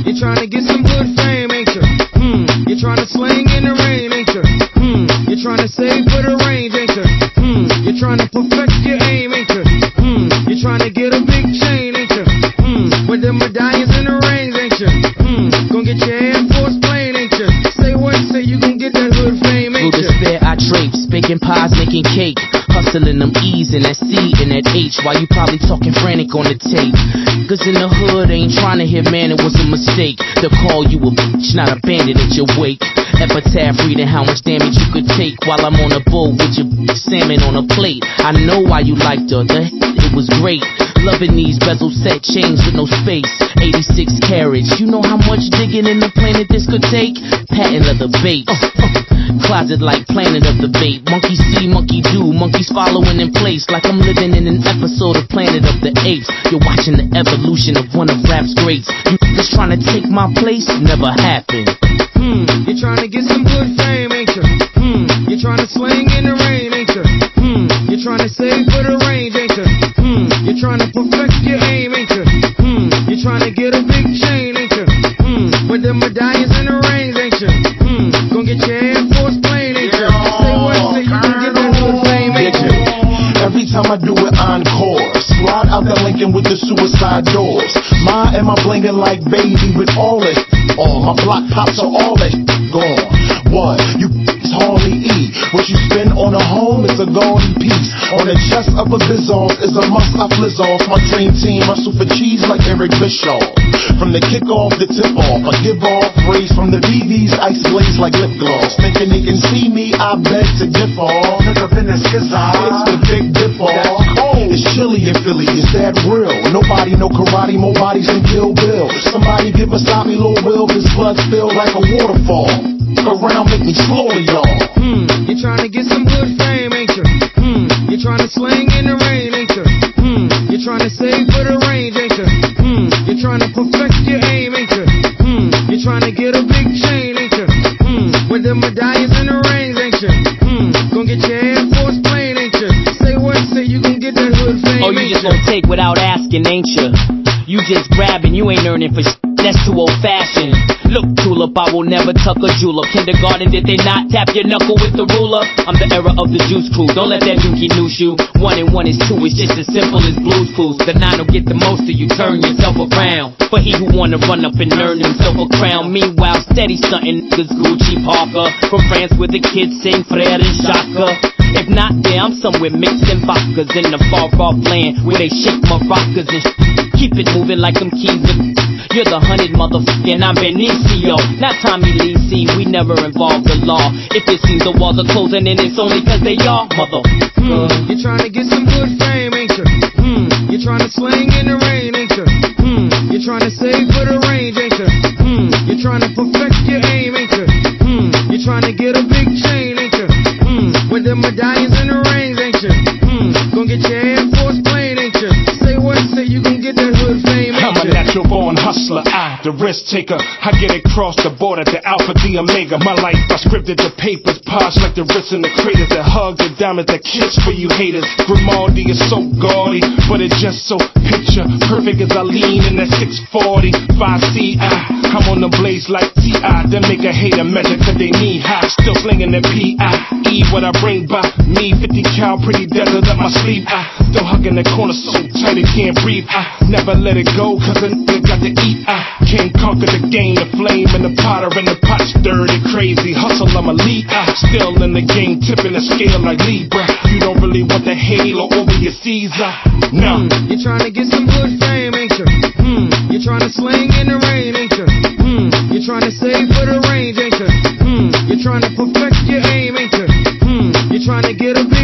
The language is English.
You're trying to get some good fame, ain't you? You're trying to sling in the rain, ain't you? You're trying to save for the range, ain't you? You're trying to perfect your aim, ain't you? You're trying to get a big chain, ain't you? With the medallions and the rings, ain't you? Gonna get your Air Force plane, ain't you? Say what? Say you gon' get that hood fame, ain't you? Through despair I traipse, baking pies, making cake, hustling them E's and that C and that H, while you probably talking frantic on the tape. Cause in the hood ain't trying to hear, man, it was a mistake to call you a bitch, not abandon at your wake. Epitaph reading how much damage you could take while I'm on a boat with your salmon on a plate. I know why you liked her, it was great. Loving these bezel set chains with no space, 86 carriage. You know how much digging in the planet this could take? Patent leather bait, closet like Planet of the Bait. Monkey see, monkey do, monkeys following in place, like I'm living in an episode of Planet of the Apes. You're watching the evolution of one of rap's greats. You just trying to take my place? Never happened. You're trying to get some good fame, ain't you? You're trying to sling in the rain, ain't you? You're trying to save for the range, ain't you? You're trying to perfect your aim, ain't you? You're trying to get a big chain, ain't you? With the medallions and the rings, ain't you? Gonna get your Air Force plane, ain't you? Say what? Say you can get that hood fame, ain't you? Every time I do it, encore. Slide out that Lincoln with the suicide doors. My and my blingin' like baby with all it on. My block pops are all that gone. What? You hardly eat. What you spend on a home is a gaudy piece. On the chest of a Bizoff is a must I flizz off. My dream team hustle for cheese like Eric Bischoff. From the kickoff to tip off, I give off rays from the BBs, ice blaze like lip gloss. Thinking they can see me, I beg to dip off. It's the big dip off. It's chilly in Philly, is that real? Nobody know karate, more bodies than Kill Bill. Somebody give a sloppy little will, this blood spill like a waterfall. Around, make me slowly, y'all. You're trying to get some good fame, ain't you? You're trying to sling in the rain, ain't you? You're trying to save for the range, ain't you? You're trying to perfect your aim, ain't you? You're trying to get a big chain, ain't you? With the medallions and the rings, ain't you? Gonna get your Air Force plane, ain't you? Say what? Say you gon' get that hood fame, Oh, you just gonna take without asking, ain't you? You just grabbing, you ain't earning for that's too old fashioned. Look, Tulip, I will never tuck a julep. Kindergarten, did they not tap your knuckle with the ruler? I'm the era of the juice crew, don't let that dookie noose you. 1 and 1 is 2, it's just as simple as Blue's Clues. The 9 will get the most of you, turn yourself around. But he who wanna run up and earn himself a crown. Meanwhile, steady stunting niggas Gucci Parker. From France where the kids sing Frere and Shaka. If not there, I'm somewhere mixing vodkas in the far off land where they shake maracas and keep it moving like them keys. You're the 100 motherfucker and I'm Benicio, not Tommy Lee. See, we never involved the law. If it seems the walls are closing in, it's only cause they are, motherfucker. You're trying to get some good fame, ain't you? You're trying to sling in the rain, ain't you? You're trying to save for the range, ain't you? You're trying to perfect your aim, ain't you? You're trying to get a big chain, ain't you? With the medallions and the rings, ain't you? Gonna get your Air Force plane, ain't you? Say what? Say you gon' get that hood fame, ain't I'm a you? natural born hustler, the risk taker. I get across the border, the alpha, the omega. My life, I scripted the papers, posh like the wrists in the craters. That hug, the diamonds, that kiss for you haters. Grimaldi is so gaudy, but it's just so picture perfect as I lean in that 640. 5CI, I'm on the blaze like T.I. Then make a hater measure cause they knee high. Still slinging the P.I.E. what I bring by me. 50 cal, pretty desert up my sleeve. I still hugging the corner so tight it can't breathe. I never let it go cause a nigga got to eat. I can't conquer the game, the flame and the potter and the pot stirred it crazy. Hustle, I'm elite. I still in the game, tipping the scale like Libra. You don't really want the halo over your Caesar. No. You're trying to get some good fame, ain't you? You're trying to sling in the rain, ain't you? You're trying to save for the range, ain't you? You're trying to perfect your aim, ain't you? You're trying to get a big